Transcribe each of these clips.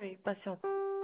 Oui, patiente.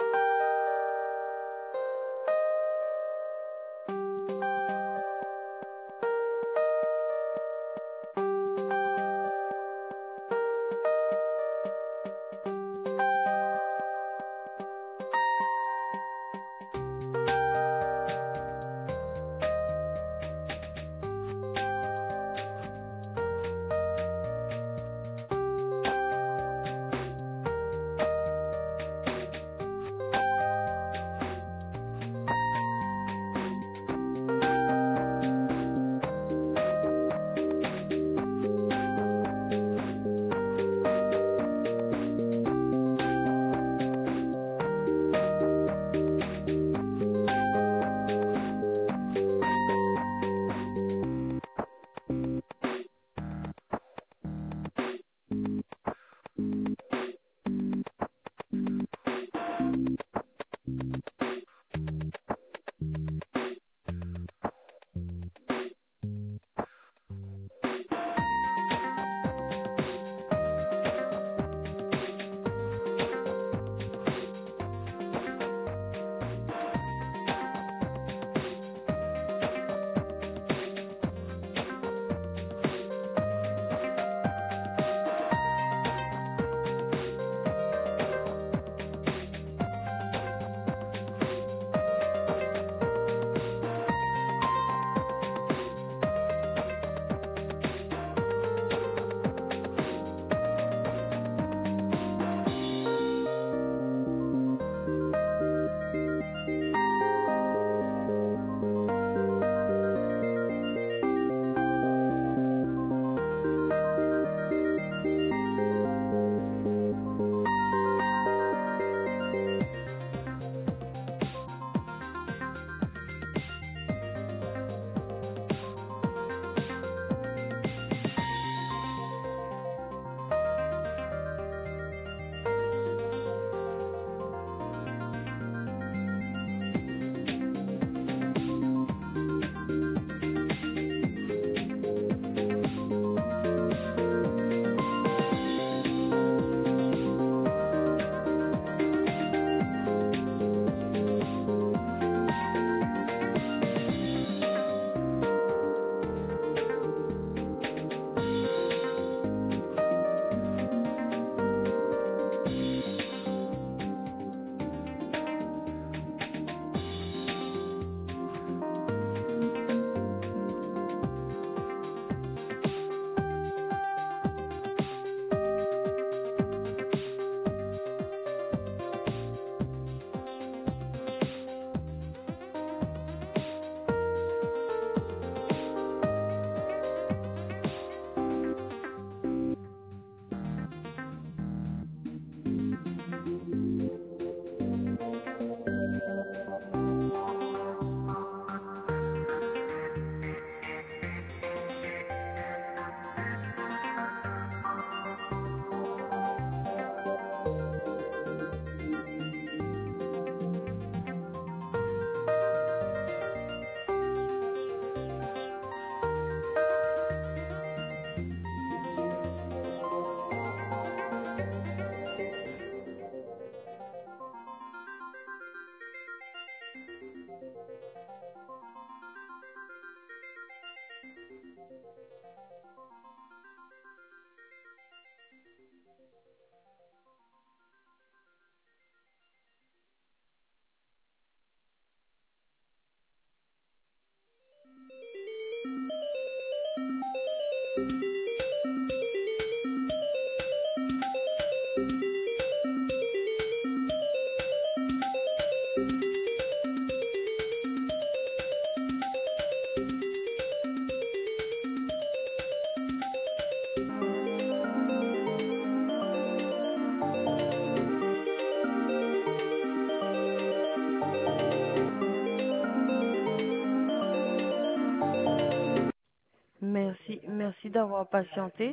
Merci d'avoir patienté.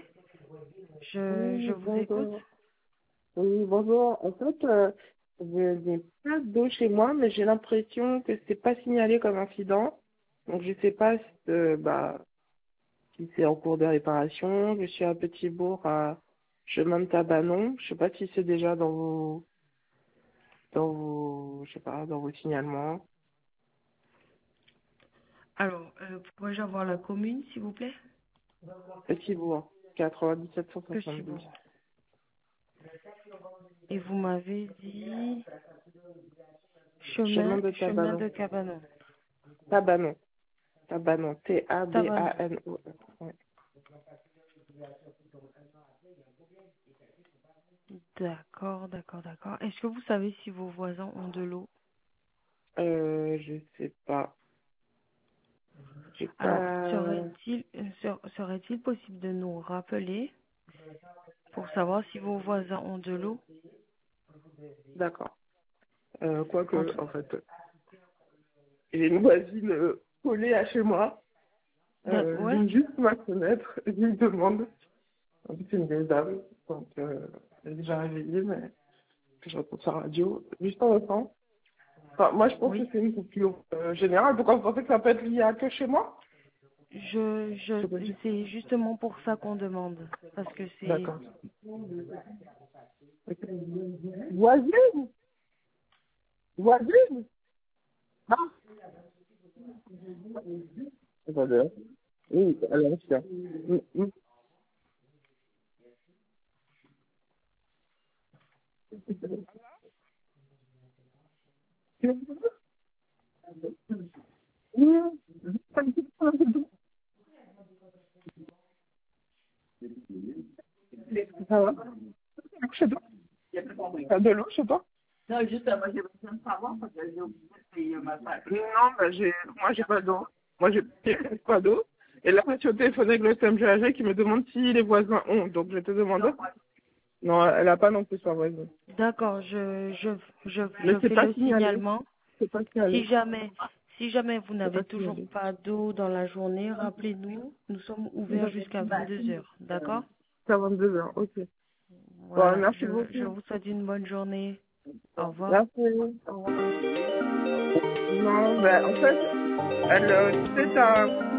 Je Oui, vous écoute. bonjour. Oui, bonjour. En fait, je n'ai pas d'eau chez moi, mais j'ai l'impression que c'est pas signalé comme incident. Donc, je sais pas si c'est en cours de réparation. Je suis à Petit-Bourg, à Chemin de Tabanon. Je sais pas si c'est déjà dans vos dans vos, je sais pas, dans vos signalements. Alors, pourrais-je avoir la commune, s'il vous plaît? Petit-Bourg, 97 Petit 172. bourg. Et vous m'avez dit Chemin de chemin Tabanon. de Cabanon. Tabanon. Tabanon. Tabanon. T-A-B-A-N-O. Ouais. D'accord, d'accord, d'accord. Est-ce que vous savez si vos voisins ont de l'eau? Je sais pas. J'ai Alors, pas. serait-il possible de nous rappeler pour savoir si vos voisins ont de l'eau? D'accord. Quoique, Entre... en fait, j'ai une voisine collée à chez moi. Ouais, J'ouvre juste ma fenêtre, je lui demande. En fait, c'est une vieille dame, donc elle est déjà réveillée, mais j'entends sa radio. Juste en temps. Enfin, moi, je pense que oui. c'est une coupure générale. Pourquoi vous pensez que ça peut être lié à que chez moi? C'est possible. C'est justement pour ça qu'on demande. Parce que c'est... D'accord. Ok. Voisine? Voisine? Non? Attendez. Oui, alors, tiens. Ça va? Chez toi? T'as de l'eau chez toi? Non, justement, j'ai besoin de savoir parce que j'ai oublié de payer ma facture. Non, moi, j'ai pas d'eau. Moi, j'ai pas d'eau. Et là, je suis au téléphone avec le SMGAG qui me demande si les voisins ont. Donc, je te demande. Non, elle a pas non plus sa voisine. D'accord, Mais je c'est fais pas le signalé. signalement. C'est pas signalé. Si jamais vous C'est pas n'avez toujours signalé. pas d'eau dans la journée, rappelez-nous. Nous sommes ouverts jusqu'à 22 heures. D'accord? C'est à 22 heures. Ok. Bon, Voilà, merci je beaucoup. vous souhaite une bonne journée. Au revoir. Merci. Au revoir. Non, ben, en fait, elle, tu sais,